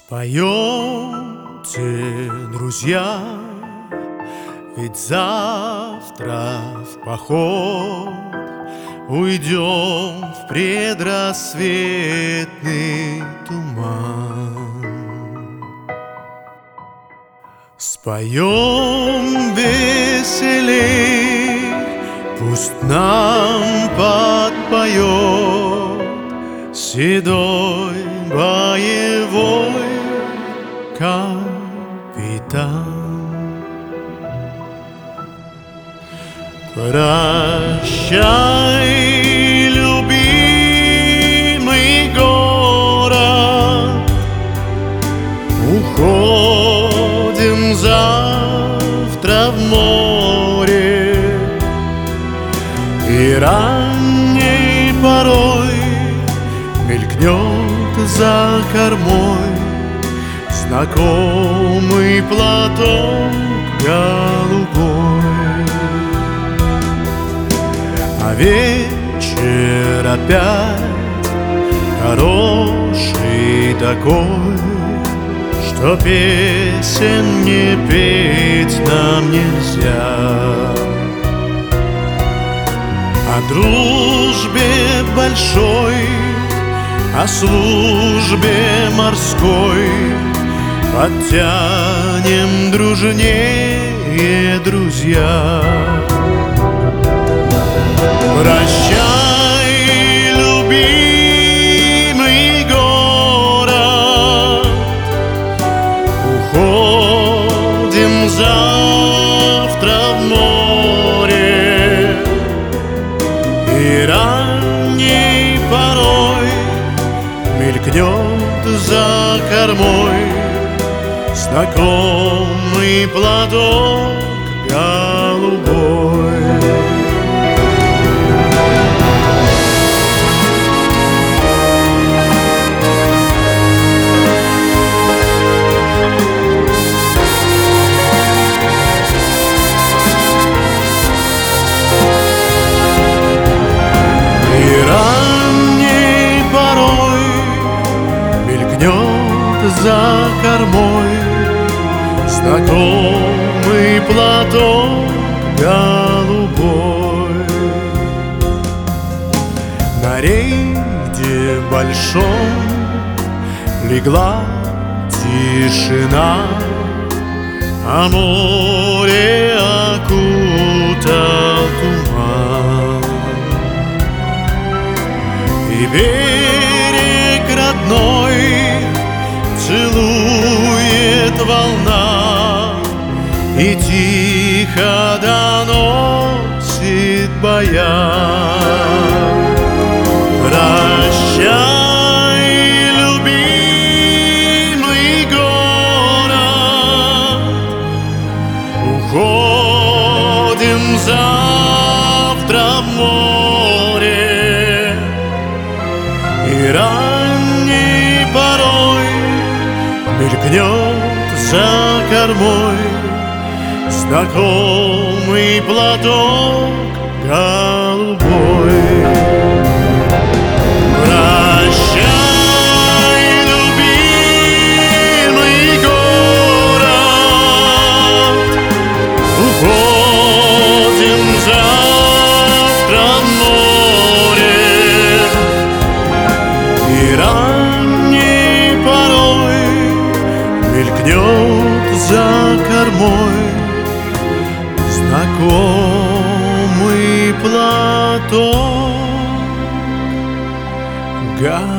Споемте, друзья, ведь завтра в поход уйдем в предрассветный туман. Споем веселей, пусть нам подпоет седой боевой капитан. Прощай, любимый город, уходим завтра в море, и ранней порой мелькнет за кормой знакомый платок голубой. А вечер опять хороший такой, что песен не петь нам нельзя. О дружбе большой, о службе морской подтянем дружнее, друзья. Прощай, любимый город, уходим завтра в море, и ранней порой мелькнет за кормой знакомый платок голубой. За кормой знакомый платок голубой. На рейде большом легла тишина, а море окутал туман, и берег родной целует волна и тихо доносит баян. Прощай, любимый город, уходим завтра в море, и ранней порой мелькнет за кормой знакомый платок голубой. Прощай, любимый город, уходим завтра в море, и ранней порой мелькнет за кормой знакомый платок голубой.